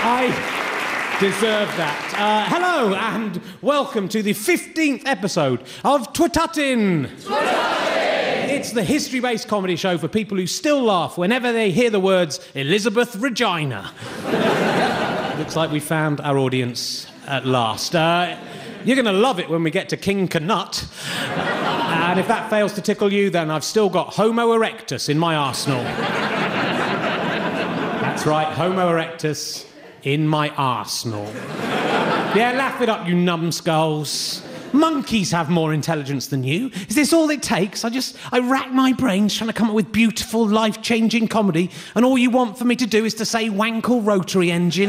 I deserve that. Hello and welcome to the 15th episode of Twitatin. It's the history-based comedy show for people who still laugh whenever they hear the words Elizabeth Regina. Looks like we found our audience at last. You're going to love it when we get to King Canut. And if that fails to tickle you, then I've still got Homo erectus in my arsenal. That's right, Homo erectus in my arsenal. Yeah, laugh it up, you numbskulls. Monkeys have more intelligence than you. Is this all it takes? I rack my brains trying to come up with beautiful, life-changing comedy, and all you want for me to do is to say Wankel rotary engine.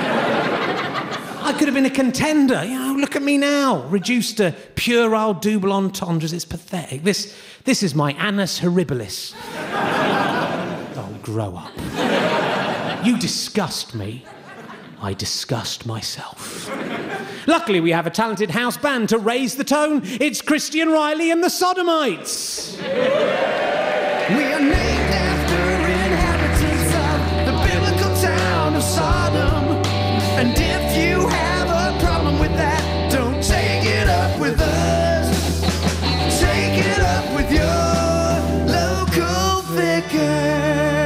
I could have been a contender. You know, look at me now, reduced to puerile double entendres. It's pathetic. This is my annus horribilis. Oh, grow up. You disgust me. I disgust myself. Luckily, we have a talented house band to raise the tone. It's Christian Riley and the Sodomites. We are named after inhabitants of the biblical town of Sodom. And if you have a problem with that, don't take it up with us. Take it up with your local vicar.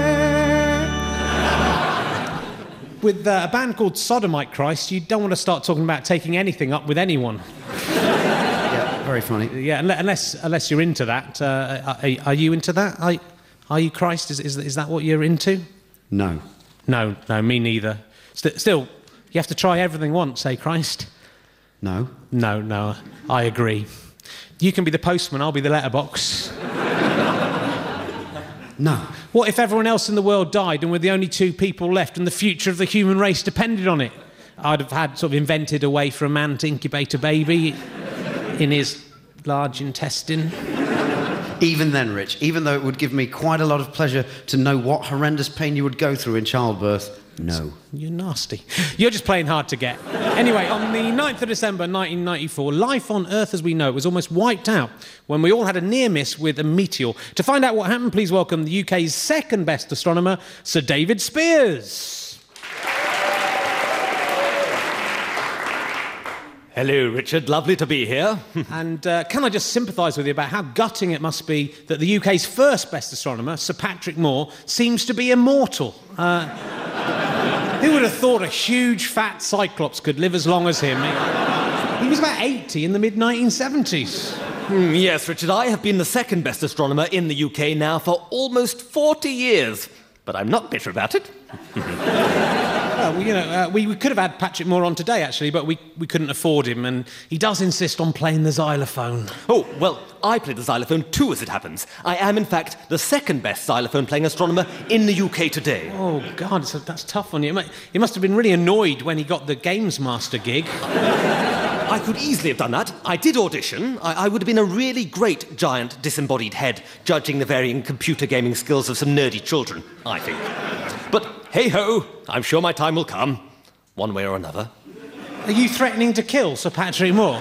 With a band called Sodomite Christ, you don't want to start talking about taking anything up with anyone. Yeah, very funny. Yeah, unless you're into that. Are you into that? Are you Christ? Is that what you're into? No. No, me neither. Still, you have to try everything once, eh, Christ? No. No, I agree. You can be the postman, I'll be the letterbox. No. What if everyone else in the world died and we're the only two people left and the future of the human race depended on it? I'd have had sort of invented a way for a man to incubate a baby in his large intestine. Even then, Rich, even though it would give me quite a lot of pleasure to know what horrendous pain you would go through in childbirth, no. You're nasty. You're just playing hard to get. Anyway, on the 9th of December 1994, life on Earth as we know it was almost wiped out when we all had a near miss with a meteor. To find out what happened, please welcome the UK's second best astronomer, Sir David Spears. Hello, Richard. Lovely to be here. And can I just sympathise with you about how gutting it must be that the UK's first best astronomer, Sir Patrick Moore, seems to be immortal? Who would have thought a huge, fat Cyclops could live as long as him? He was about 80 in the mid-1970s. Yes, Richard, I have been the second best astronomer in the UK now for almost 40 years. But I'm not bitter about it. Well, you know, we could have had Patrick Moore on today, actually, but we couldn't afford him, and he does insist on playing the xylophone. Oh, well, I play the xylophone too, as it happens. I am, in fact, the second best xylophone-playing astronomer in the UK today. Oh, God, that's tough on you. He must have been really annoyed when he got the Games Master gig. I could easily have done that. I did audition. I would have been a really great giant disembodied head, judging the varying computer gaming skills of some nerdy children, I think. But hey-ho, I'm sure my time will come, one way or another. Are you threatening to kill Sir Patrick Moore?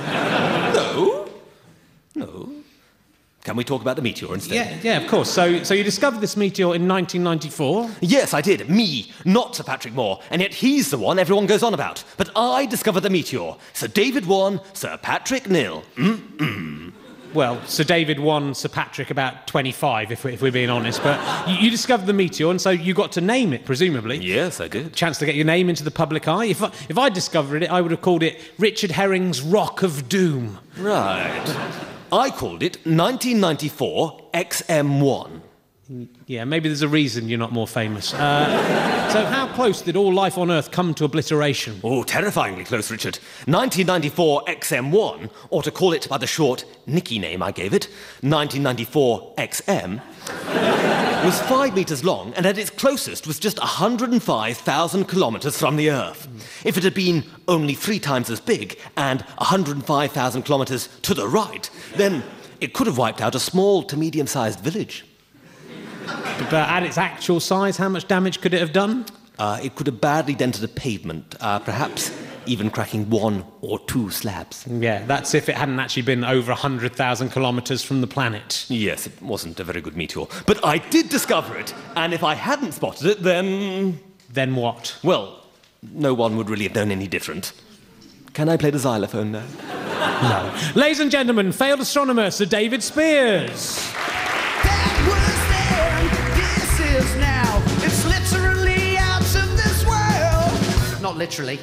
No. Can we talk about the meteor instead? Yeah, of course. So you discovered this meteor in 1994? Yes, I did. Me, not Sir Patrick Moore. And yet he's the one everyone goes on about. But I discovered the meteor. Sir David won, Sir Patrick nil. Well, Sir David won Sir Patrick about 25, if we're being honest. But you discovered the meteor, and so you got to name it, presumably. Yes, I did. Chance to get your name into the public eye. If I discovered it, I would have called it Richard Herring's Rock of Doom. Right. I called it 1994 XM1. Yeah, maybe there's a reason you're not more famous. So how close did all life on Earth come to obliteration? Oh, terrifyingly close, Richard. 1994 XM1, or to call it by the short Nicky name I gave it, 1994 XM, was 5 metres long and at its closest was just 105,000 kilometres from the Earth. If it had been only 3 times as big and 105,000 kilometres to the right, then it could have wiped out a small to medium-sized village. But at its actual size, how much damage could it have done? It could have badly dented a pavement, perhaps even cracking 1 or 2 slabs. Yeah, that's if it hadn't actually been over 100,000 kilometres from the planet. Yes, it wasn't a very good meteor. But I did discover it, and if I hadn't spotted it, then... Then what? Well, no one would really have known any different. Can I play the xylophone now? No. Ladies and gentlemen, failed astronomer Sir David Spears. That was then, this is now. It's literally out of this world. Not literally.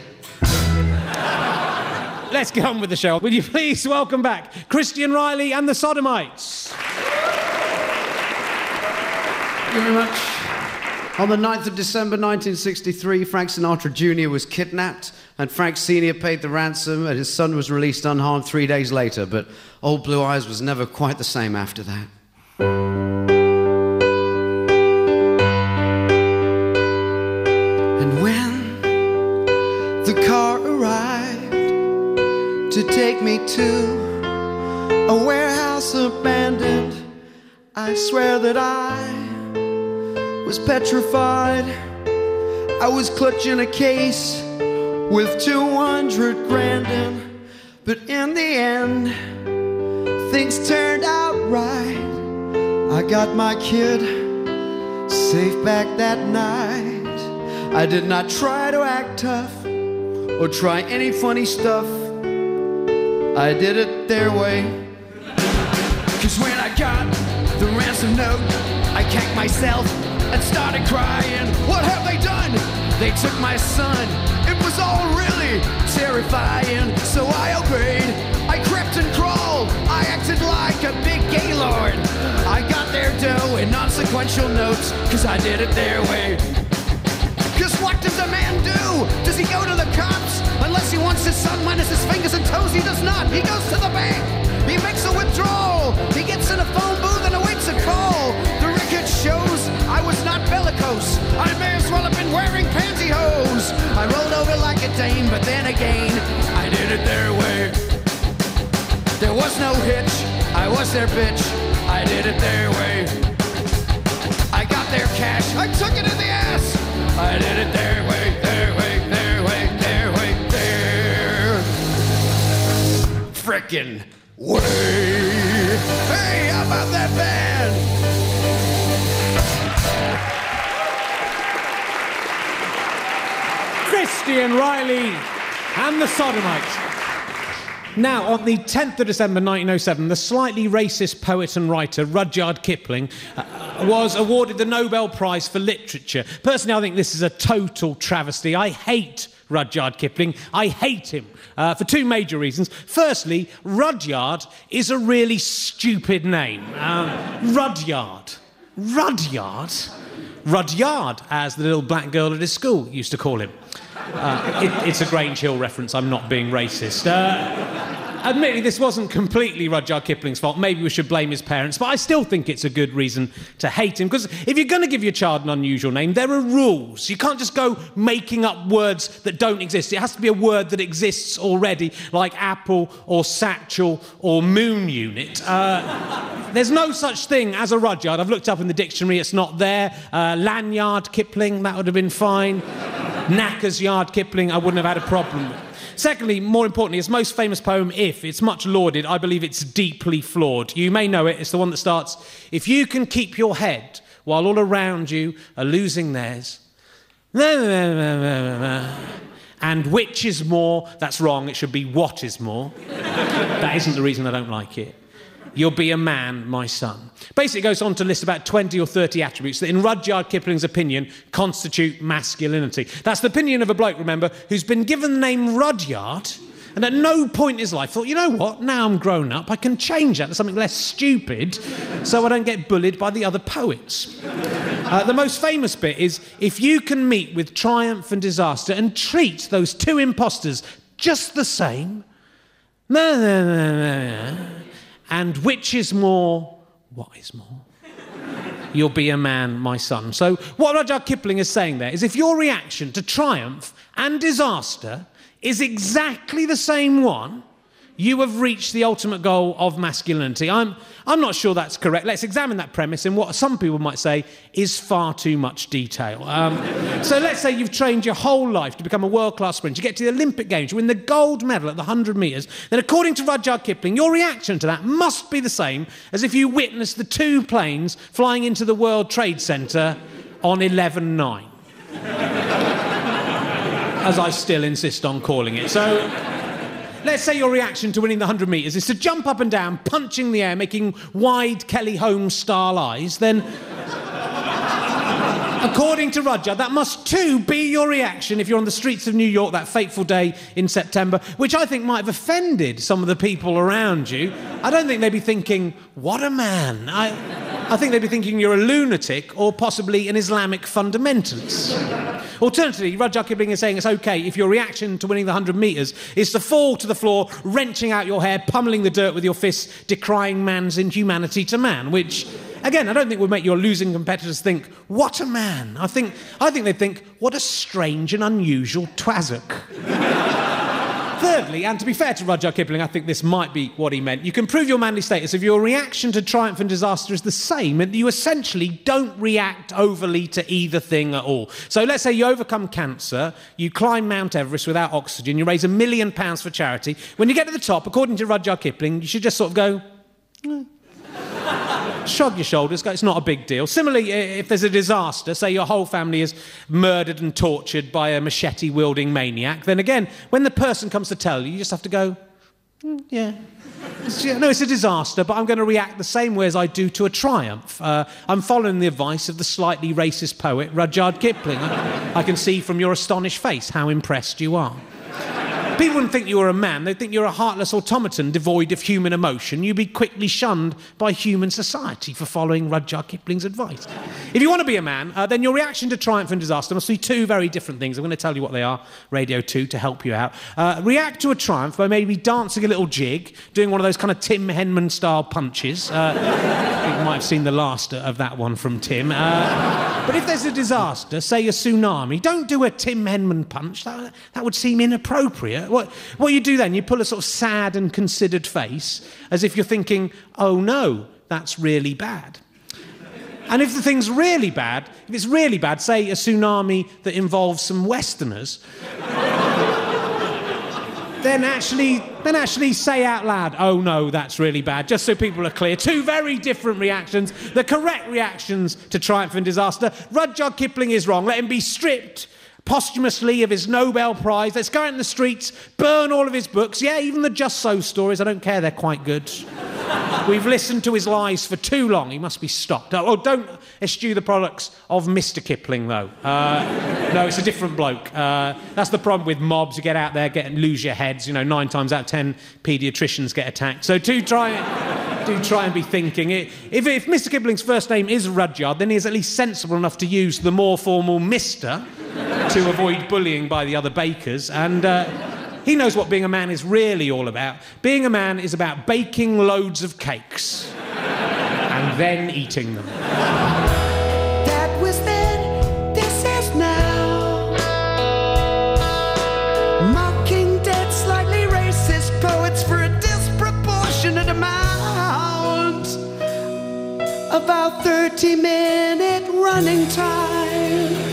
Let's get on with the show. Would you please welcome back Christian Riley and the Sodomites? Thank you very much. On the 9th of December 1963, Frank Sinatra Jr. was kidnapped, and Frank Sr. paid the ransom, and his son was released unharmed 3 days later, but Old Blue Eyes was never quite the same after that. And when the car arrived to take me to a warehouse abandoned, I swear that I was petrified. I was clutching a case with 200 grand in, but in the end, things turned out right. I got my kid safe back that night. I did not try to act tough or try any funny stuff. I did it their way. 'Cause when I got the ransom note, I kicked myself and started crying. What have they done? They took my son. It was all really terrifying. So I obeyed. I crept and crawled. I acted like a big gaylord. I got their dough in non-sequential notes, 'cause I did it their way. 'Cause what does a man do? Does he go to the cops? Unless he wants his son minus his fingers and toes, he does not. He goes to the bank. He makes a withdrawal. He gets in a phone booth and awaits a call. The record shows I was not bellicose. I may as well have been wearing pantyhose. I rolled over like a dame, but then again, I did it their way. There was no hitch. I was their bitch. I did it their way. I got their cash. I took it in the ass. I did it their way, their way, their way, their way, their frickin' way. Hey, how about that band? Christian Riley and the Sodomites. Now, on the 10th of December 1907, the slightly racist poet and writer Rudyard Kipling was awarded the Nobel Prize for Literature. Personally, I think this is a total travesty. I hate Rudyard Kipling. I hate him for two major reasons. Firstly, Rudyard is a really stupid name. Rudyard. Rudyard? Rudyard, as the little black girl at his school used to call him. It's a Grange Hill reference, I'm not being racist. Admittedly, this wasn't completely Rudyard Kipling's fault. Maybe we should blame his parents, but I still think it's a good reason to hate him, because if you're going to give your child an unusual name, there are rules. You can't just go making up words that don't exist. It has to be a word that exists already, like apple or satchel or moon unit. There's no such thing as a Rudyard. I've looked up in the dictionary, it's not there. Lanyard Kipling, that would have been fine. Knacker's Yard Kipling, I wouldn't have had a problem with. Secondly, more importantly, his most famous poem, If, it's much lauded. I believe it's deeply flawed. You may know it. It's the one that starts, if you can keep your head while all around you are losing theirs. And which is more? That's wrong. It should be what is more. That isn't the reason I don't like it. You'll be a man, my son. Basically, it goes on to list about 20 or 30 attributes that, in Rudyard Kipling's opinion, constitute masculinity. That's the opinion of a bloke, remember, who's been given the name Rudyard, and at no point in his life thought, you know what, now I'm grown up, I can change that to something less stupid so I don't get bullied by the other poets. The most famous bit is, if you can meet with triumph and disaster and treat those two imposters just the same, and which is more, what is more? You'll be a man, my son. So what Rudyard Kipling is saying there is, if your reaction to triumph and disaster is exactly the same one, you have reached the ultimate goal of masculinity. I'm not sure that's correct. Let's examine that premise in what some people might say is far too much detail. So let's say you've trained your whole life to become a world-class sprinter. You get to the Olympic Games, you win the gold medal at the 100 metres. Then according to Rudyard Kipling, your reaction to that must be the same as if you witnessed the two planes flying into the World Trade Center on 11/9. as I still insist on calling it. So, let's say your reaction to winning the 100 metres is to jump up and down, punching the air, making wide Kelly Holmes style eyes, then... According to Rudyard, that must too be your reaction if you're on the streets of New York that fateful day in September, which I think might have offended some of the people around you. I don't think they'd be thinking, what a man. I think they'd be thinking you're a lunatic or possibly an Islamic fundamentalist. Alternatively, Rudyard Kipling is saying it's OK if your reaction to winning the 100 metres is to fall to the floor, wrenching out your hair, pummelling the dirt with your fists, decrying man's inhumanity to man, which... Again, I don't think would make your losing competitors think, what a man. I think they'd think, what a strange and unusual twazzock. Thirdly, and to be fair to Rudyard Kipling, I think this might be what he meant, you can prove your manly status if your reaction to triumph and disaster is the same, and you essentially don't react overly to either thing at all. So let's say you overcome cancer, you climb Mount Everest without oxygen, you raise £1 million for charity. When you get to the top, according to Rudyard Kipling, you should just sort of go... Shrug your shoulders, go, it's not a big deal. Similarly, if there's a disaster, say your whole family is murdered and tortured by a machete-wielding maniac, then again, when the person comes to tell you, you just have to go, yeah. No, it's a disaster, but I'm going to react the same way as I do to a triumph. I'm following the advice of the slightly racist poet Rudyard Kipling. I can see from your astonished face how impressed you are. People wouldn't think you were a man. They'd think you're a heartless automaton devoid of human emotion. You'd be quickly shunned by human society for following Rudyard Kipling's advice. If you want to be a man, then your reaction to triumph and disaster must be two very different things. I'm going to tell you what they are, Radio 2, to help you out. React to a triumph by maybe dancing a little jig, doing one of those kind of Tim Henman-style punches. I think you might have seen the last of that one from Tim. But if there's a disaster, say a tsunami, don't do a Tim Henman punch. That would seem inappropriate. What you do then, you pull a sort of sad and considered face, as if you're thinking, oh no, that's really bad. And if the thing's really bad, if it's really bad, say a tsunami that involves some Westerners, then actually say out loud, oh no, that's really bad, just so people are clear. Two very different reactions, the correct reactions to triumph and disaster. Rudyard Kipling is wrong. Let him be stripped posthumously of his Nobel Prize. Let's go out in the streets, burn all of his books. Yeah, even the Just So stories, I don't care, they're quite good. We've listened to his lies for too long. He must be stopped. Oh, don't eschew the products of Mr. Kipling, though. No, it's a different bloke. That's the problem with mobs. You get out there, lose your heads. 9 times out of 10, paediatricians get attacked. So do try and be thinking. If Mr. Kipling's first name is Rudyard, then he is at least sensible enough to use the more formal Mr. to avoid bullying by the other bakers. And he knows what being a man is really all about. Being a man is about baking loads of cakes and then eating them. That was then, this is now. Mocking dead, slightly racist poets for a disproportionate amount. About 30-minute running time.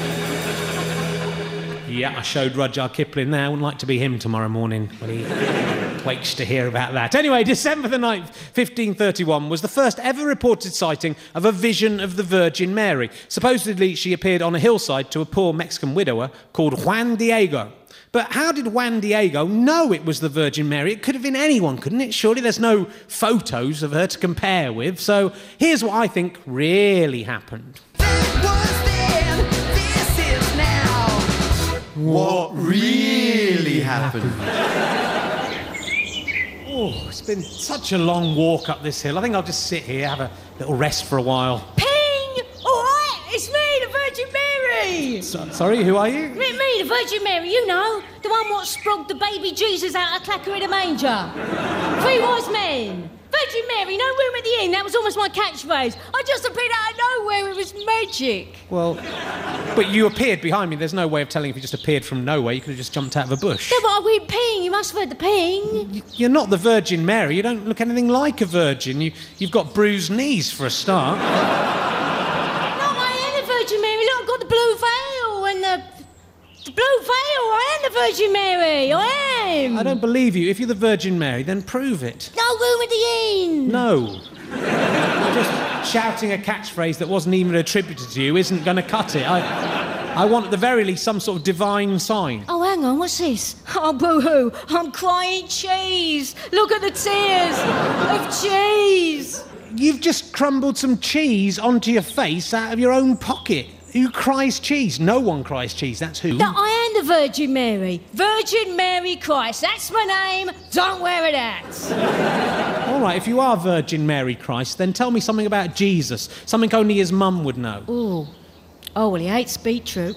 Yeah, I showed Rudyard Kipling there. I wouldn't like to be him tomorrow morning when he wakes to hear about that. Anyway, December the 9th, 1531 was the first ever reported sighting of a vision of the Virgin Mary. Supposedly, she appeared on a hillside to a poor Mexican widower called Juan Diego. But how did Juan Diego know it was the Virgin Mary? It could have been anyone, couldn't it? Surely there's no photos of her to compare with. So here's what I think really happened. That was then, this is now. What really happened? Oh, it's been such a long walk up this hill. I think I'll just sit here, have a little rest for a while. Ping! All right, it's me, the Virgin Mary. Sorry, who are you? Me, the Virgin Mary, the one what sprogged the baby Jesus out of Clacker in a manger. 3 wise men. Virgin Mary, no room at the inn. That was almost my catchphrase. I just appeared out of nowhere. It was magic. Well, but you appeared behind me. There's no way of telling if you just appeared from nowhere. You could have just jumped out of a bush. No, but I went ping. You must have heard the ping. You're not the Virgin Mary. You don't look anything like a virgin. You've got bruised knees for a start. No, I am the Virgin Mary. Look, I've got the blue veil and the blue veil. I am the Virgin Mary. I am. I don't believe you. If you're the Virgin Mary, then prove it. No room at the inn. No. Just shouting a catchphrase that wasn't even attributed to you isn't going to cut it. I I want, at the very least, some sort of divine sign. Oh, hang on, what's this? Oh, boo-hoo, I'm crying cheese. Look at the tears of cheese. You've just crumbled some cheese onto your face out of your own pocket. Who cries cheese? No one cries cheese, that's who. No, I am the Virgin Mary. Virgin Mary Christ. That's my name. Don't wear it out. All right, if you are Virgin Mary Christ, then tell me something about Jesus. Something only his mum would know. Ooh. Oh, well, he hates beetroot.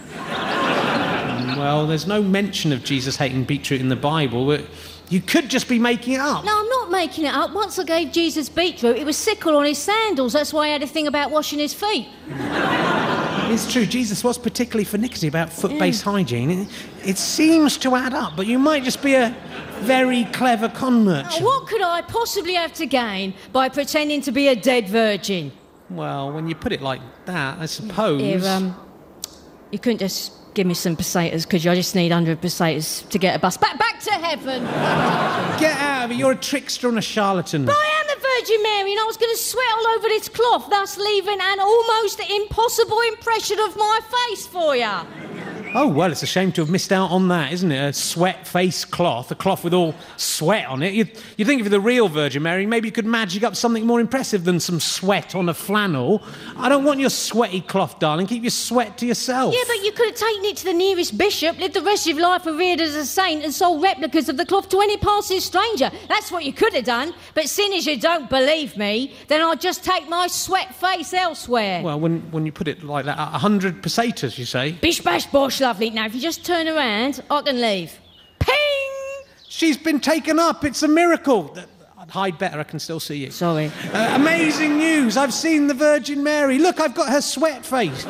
Well, there's no mention of Jesus hating beetroot in the Bible. But you could just be making it up. No, I'm not making it up. Once I gave Jesus beetroot, it was sickle on his sandals. That's why he had a thing about washing his feet. It's true, Jesus was particularly finicky about foot-based hygiene. It seems to add up, but you might just be a very clever con merchant. Now, what could I possibly have to gain by pretending to be a dead virgin? Well, when you put it like that, I suppose... Here, you couldn't just give me some pesetas, could you? I just need 100 pesetas to get a bus back to heaven. Get out of it, you're a trickster and a charlatan. But I am the Virgin Mary, and I was going to sweat all over this cloth, thus leaving an almost impossible impression of my face for you. Oh, well, it's a shame to have missed out on that, isn't it? A sweat-face cloth, a cloth with all sweat on it. You'd think if you're the real Virgin Mary, maybe you could magic up something more impressive than some sweat on a flannel. I don't want your sweaty cloth, darling. Keep your sweat to yourself. Yeah, but you could have taken it to the nearest bishop, lived the rest of your life revered as a saint, and sold replicas of the cloth to any passing stranger. That's what you could have done. But seeing as you don't believe me, then I'll just take my sweat face elsewhere. Well, when you put it like that, 100 pesetas, you say? Bish, bash, bosh, lovely. Now, if you just turn around, I can leave. Ping! She's been taken up. It's a miracle. I'd hide better. I can still see you. Sorry. Amazing news. I've seen the Virgin Mary. Look, I've got her sweat face.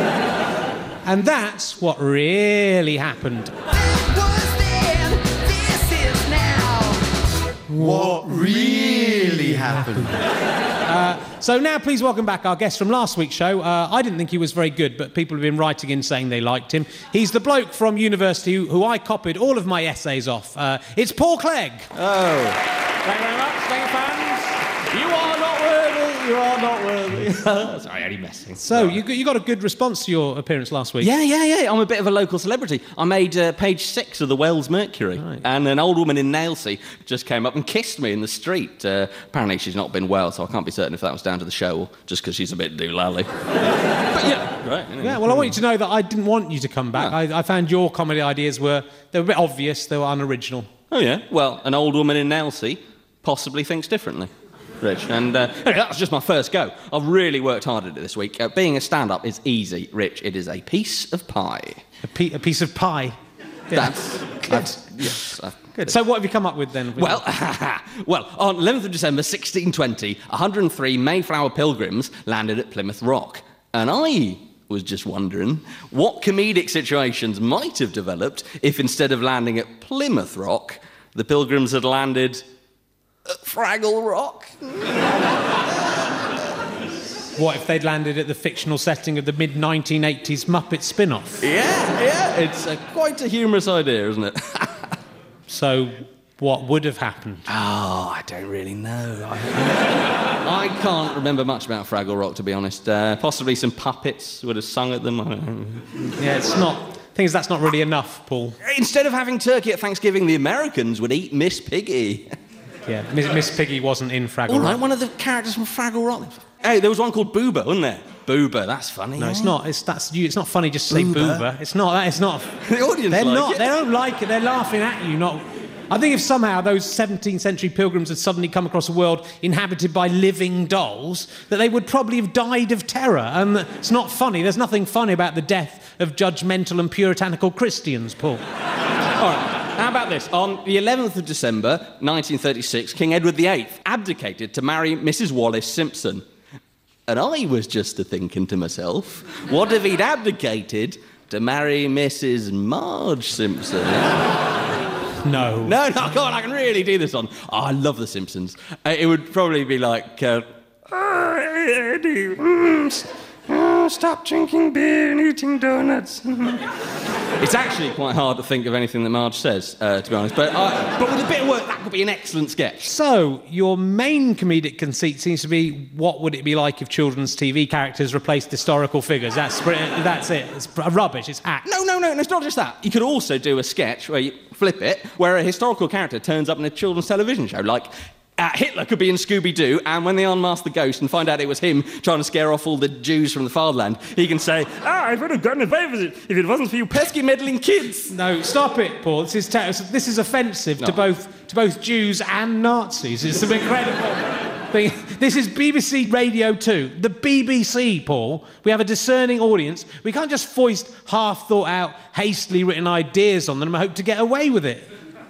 And that's what really happened. That was then, this is now. What really happened? So now please welcome back our guest from last week's show. I didn't think he was very good, but people have been writing in saying they liked him. He's the bloke from university who I copied all of my essays off. It's Paul Clegg. Oh. Thank you very much. Thank you, fans. You are not worthy. You are not worthy. Sorry, only messing. So you got a good response to your appearance last week. Yeah. I'm a bit of a local celebrity. I made page 6 of the Wales Mercury. Right. And an old woman in Nailsea just came up and kissed me in the street. Apparently she's not been well, so I can't be certain if that was down to the show or just because she's a bit doolally. But yeah, right. Anyway. Yeah, well, I want you to know that I didn't want you to come back. I found your comedy ideas were a bit obvious. They were unoriginal. Oh, yeah? Well, an old woman in Nailsea possibly thinks differently. Rich, and anyway, that was just my first go. I've really worked hard at it this week. Being a stand-up is easy, Rich. It is a piece of pie. A piece of pie. Yeah. Yes. Good. So what have you come up with then? Well, on 11th of December 1620, 103 Mayflower pilgrims landed at Plymouth Rock. And I was just wondering what comedic situations might have developed if instead of landing at Plymouth Rock, the pilgrims had landed at Fraggle Rock. What if they'd landed at the fictional setting of the mid-1980s Muppet spin-off? Yeah. It's quite a humorous idea, isn't it? So what would have happened? Oh, I don't really know. I can't remember much about Fraggle Rock, to be honest. Possibly some puppets would have sung at them. I don't know. Yeah, it's not... The thing is, that's not really enough, Paul. Instead of having turkey at Thanksgiving, the Americans would eat Miss Piggy. Yeah, Miss Piggy wasn't in Fraggle All right, Rock. one of the characters from Fraggle Rock. Hey, there was one called Boober, wasn't there? Boober, that's funny. No, it's not. It's not funny just to say boober. It's not that. It's not. The audience They're like not. it. They don't like it. They're laughing at you. Not. I think if somehow those 17th century pilgrims had suddenly come across a world inhabited by living dolls, that they would probably have died of terror. And it's not funny. There's nothing funny about the death of judgmental and puritanical Christians, Paul. All right. How about this? On the 11th of December, 1936, King Edward VIII abdicated to marry Mrs. Wallis Simpson. And I was just thinking to myself, what if he'd abdicated to marry Mrs. Marge Simpson? No. No, come on, I can really do this on. Oh, I love The Simpsons. It would probably be like... Oh, stop drinking beer and eating donuts. It's actually quite hard to think of anything that Marge says, to be honest. But with a bit of work, that could be an excellent sketch. So, your main comedic conceit seems to be, what would it be like if children's TV characters replaced historical figures? That's it. It's rubbish. It's hack. No, it's not just that. You could also do a sketch where you flip it, where a historical character turns up in a children's television show, like... Hitler could be in Scooby-Doo, and when they unmask the ghost and find out it was him trying to scare off all the Jews from the fatherland, he can say, I would have gotten away with it if it wasn't for you pesky meddling kids. No, stop it, Paul. This is offensive to both Jews and Nazis. It's an incredible thing. This is BBC Radio 2. The BBC, Paul. We have a discerning audience. We can't just foist half-thought-out, hastily written ideas on them and hope to get away with it.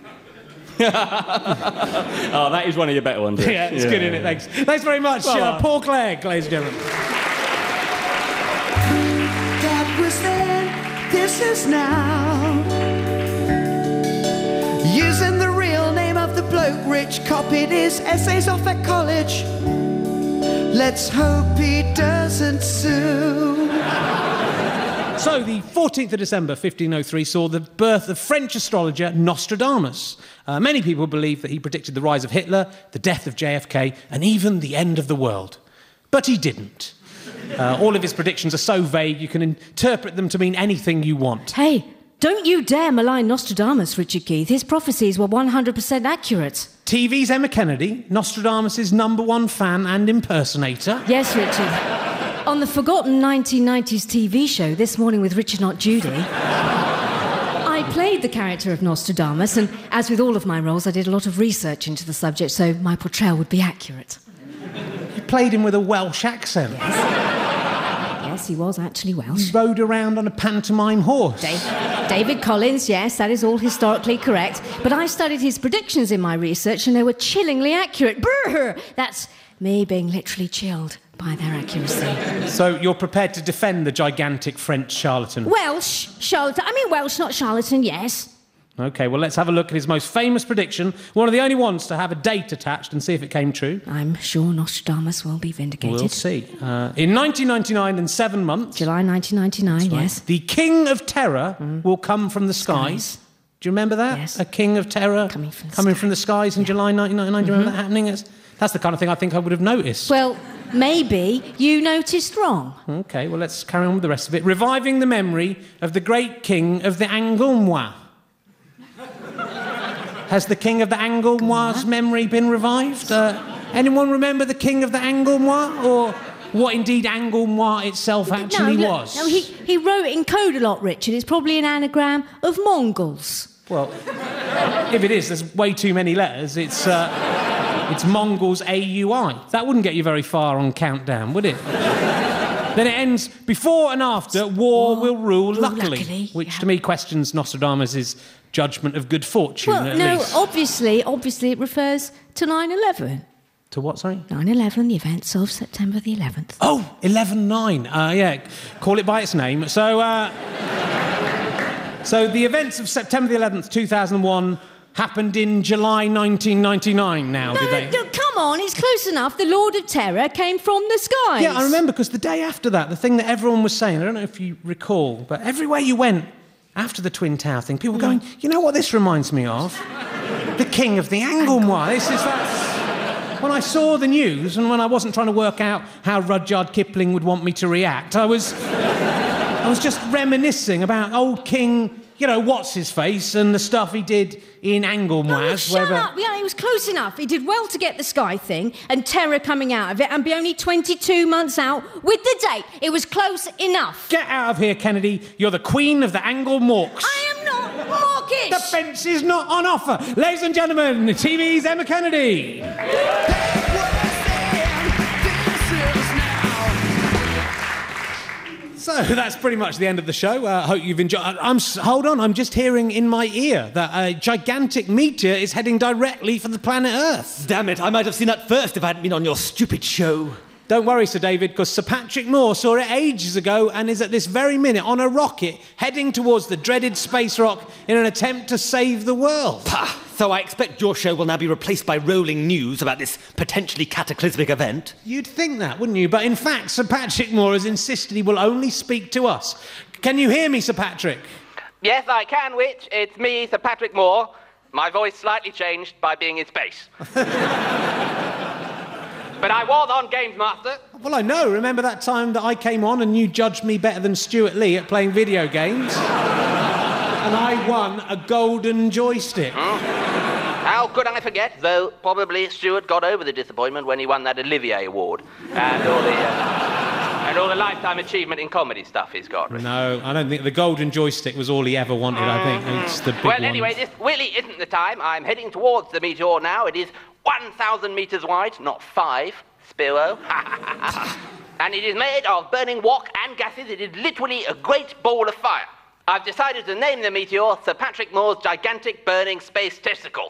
Oh, that is one of your better ones. Yeah, it's good, isn't it? Thanks very much, Paul Clegg, ladies and gentlemen. That was then, this is now. Using the real name of the bloke Rich copied his essays off at college. Let's hope he doesn't sue. So, the 14th of December, 1503, saw the birth of French astrologer Nostradamus. Many people believe that he predicted the rise of Hitler, the death of JFK, and even the end of the world. But he didn't. All of his predictions are so vague, you can interpret them to mean anything you want. Hey, don't you dare malign Nostradamus, Richard Keith. His prophecies were 100% accurate. TV's Emma Kennedy, Nostradamus' #1 fan and impersonator. Yes, Richard. On the forgotten 1990s TV show, This Morning with Richard Not Judy, I played the character of Nostradamus, and as with all of my roles, I did a lot of research into the subject, so my portrayal would be accurate. You played him with a Welsh accent. Yes, he was actually Welsh. He rode around on a pantomime horse. David Collins, yes, that is all historically correct. But I studied his predictions in my research, and they were chillingly accurate. Brrr! That's me being literally chilled by their accuracy. So you're prepared to defend the gigantic French charlatan? Welsh charlatan. I mean Welsh, not charlatan, yes. OK, well, let's have a look at his most famous prediction, one of the only ones to have a date attached, and see if it came true. I'm sure Nostradamus will be vindicated. We'll see. In 1999 and 7 months... July 1999, yes. The King of Terror will come from the skies. Do you remember that? Yes. A King of Terror coming from the skies in July 1999. Do you remember that happening? That's the kind of thing I think I would have noticed. Well, maybe you noticed wrong. OK, well, let's carry on with the rest of it. Reviving the memory of the great king of the Anglemois. Has the king of the Anglemois' memory been revived? Anyone remember the king of the Anglemois? Or what indeed Anglemois itself actually was? No, he wrote it in code a lot, Richard. It's probably an anagram of Mongols. Well, if it is, there's way too many letters. It's Mongols AUI. That wouldn't get you very far on Countdown, would it? Then it ends, before and after, war will rule luckily. Which to me questions Nostradamus' judgment of good fortune, at least. Obviously it refers to 9/11. To what, sorry? 9/11, the events of September the 11th. Oh, 11/9. Yeah, call it by its name. So the events of September the 11th, 2001... happened in July 1999 now, did they? No, come on, it's close enough. The Lord of Terror came from the skies. Yeah, I remember, because the day after that, the thing that everyone was saying, I don't know if you recall, but everywhere you went after the Twin Tower thing, people were going, you know what this reminds me of? The King of the Anglemois. When I saw the news, and when I wasn't trying to work out how Rudyard Kipling would want me to react, I was just reminiscing about old King... You know, what's his face and the stuff he did in Anglemois. Oh, shut up. Yeah, he was close enough. He did well to get the sky thing and terror coming out of it and be only 22 months out with the date. It was close enough. Get out of here, Kennedy. You're the queen of the Anglemorks. I am not mawkish. The fence is not on offer. Ladies and gentlemen, TV's Emma Kennedy. So that's pretty much the end of the show. Hope you've enjoyed. Hold on, I'm just hearing in my ear that a gigantic meteor is heading directly for the planet Earth. Damn it, I might have seen that first if I hadn't been on your stupid show. Don't worry, Sir David, because Sir Patrick Moore saw it ages ago and is at this very minute on a rocket heading towards the dreaded space rock in an attempt to save the world. Pah! So I expect your show will now be replaced by rolling news about this potentially cataclysmic event. You'd think that, wouldn't you? But in fact, Sir Patrick Moore has insisted he will only speak to us. Can you hear me, Sir Patrick? Yes, I can, Witch. It's me, Sir Patrick Moore. My voice slightly changed by being in space. But I was on Games Master. Well, I know. Remember that time that I came on and you judged me better than Stuart Lee at playing video games? And I won a golden joystick. How could I forget? Though probably Stuart got over the disappointment when he won that Olivier Award and all the lifetime achievement in comedy stuff he's got. No, I don't think the golden joystick was all he ever wanted. I think it's the big Well, one. anyway, this really isn't the time. I'm heading towards the meteor now. It is 1,000 metres wide, not 5, Spiro. And it is made of burning rock and gases. It is literally a great ball of fire. I've decided to name the meteor Sir Patrick Moore's gigantic burning space testicle.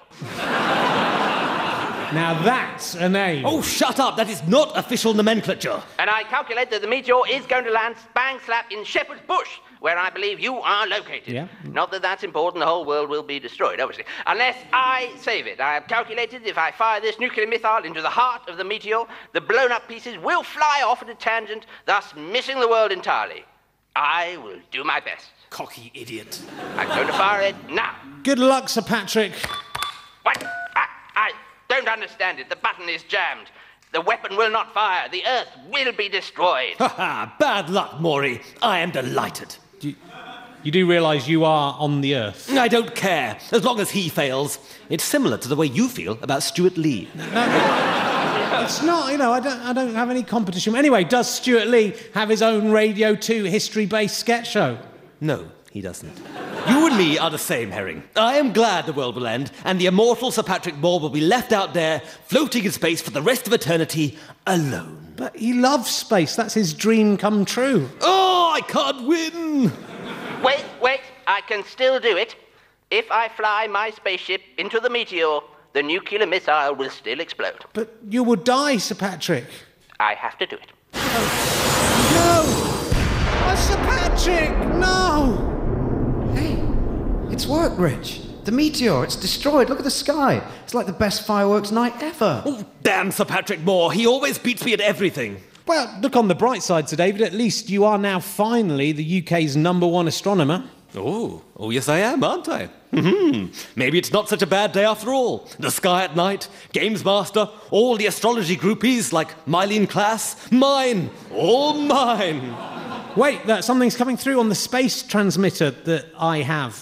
Now that's a name. Oh, shut up. That is not official nomenclature. And I calculate that the meteor is going to land bang slap in Shepherd's Bush, where I believe you are located. Yeah. Not that that's important, the whole world will be destroyed, obviously. Unless I save it. I have calculated if I fire this nuclear missile into the heart of the meteor, the blown-up pieces will fly off at a tangent, thus missing the world entirely. I will do my best. Cocky idiot. I'm going to fire it now. Good luck, Sir Patrick. What? I don't understand it. The button is jammed. The weapon will not fire. The Earth will be destroyed. Ha ha! Bad luck, Maury. I am delighted. You do realise you are on the Earth? I don't care, as long as he fails. It's similar to the way you feel about Stuart Lee. No, it's not, you know, I don't have any competition. Anyway, does Stuart Lee have his own Radio 2 history-based sketch show? No, he doesn't. You and me are the same, Herring. I am glad the world will end, and the immortal Sir Patrick Moore will be left out there, floating in space for the rest of eternity, alone. But he loves space. That's his dream come true. Oh, I can't win! Wait, I can still do it. If I fly my spaceship into the meteor, the nuclear missile will still explode. But you will die, Sir Patrick. I have to do it. No! Oh, Sir Patrick, no! Hey, it's worked, Rich. The meteor, it's destroyed. Look at the sky. It's like the best fireworks night ever. Oh, damn Sir Patrick Moore. He always beats me at everything. Well, look on the bright side, Sir David. At least you are now finally the UK's #1 astronomer. Oh, yes I am, aren't I? Maybe it's not such a bad day after all. The sky at night, Games Master, all the astrology groupies like Mylene Class, mine, all mine. Wait, something's coming through on the space transmitter that I have.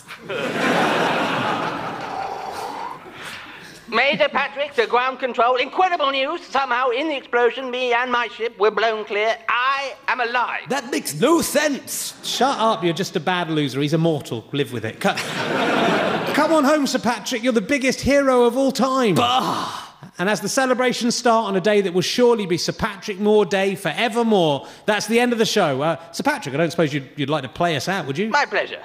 Major Patrick to ground control. Incredible news. Somehow, in the explosion, me and my ship were blown clear. I am alive. That makes no sense. Shut up, you're just a bad loser. He's immortal. Live with it. Come on home, Sir Patrick. You're the biggest hero of all time. Bah! And as the celebrations start on a day that will surely be Sir Patrick Moore Day forevermore, that's the end of the show. Sir Patrick, I don't suppose you'd like to play us out, would you? My pleasure.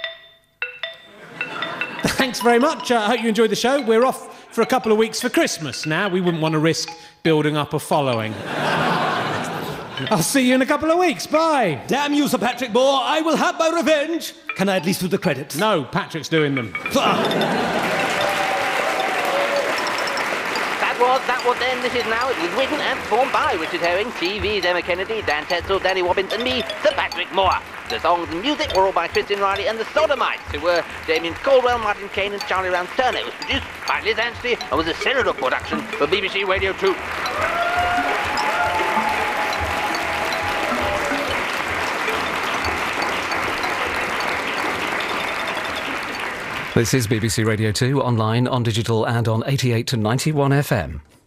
Thanks very much. I hope you enjoyed the show. We're off for a couple of weeks for Christmas now. We wouldn't want to risk building up a following. I'll see you in a couple of weeks. Bye. Damn you, Sir Patrick Moore. I will have my revenge. Can I at least do the credits? No, Patrick's doing them. That was Then, This Is Now. It was written and performed by Richard Herring, TV's Emma Kennedy, Dan Tetzel, Danny Robbins, and me, Sir Patrick Moore. The songs and music were all by Christian Riley and the Sodomites, who were Damien Caldwell, Martin Kane, and Charlie Round Turner. It was produced by Liz Anstey and was a Senator production for BBC Radio 2. This is BBC Radio 2, online, on digital and on 88 to 91 FM.